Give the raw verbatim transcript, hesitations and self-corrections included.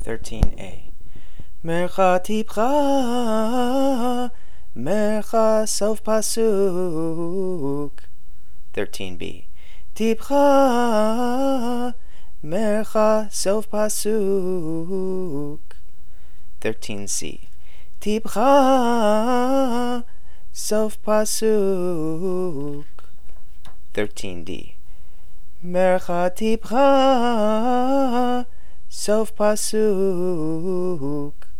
thirteen A. Mercha tipcha, mercha sof pasuk. thirteen B. Tipcha, mercha sof pasuk. thirteen C. Tipcha, sof pasuk. thirteen D. Mercha tipcha, sof pasuk.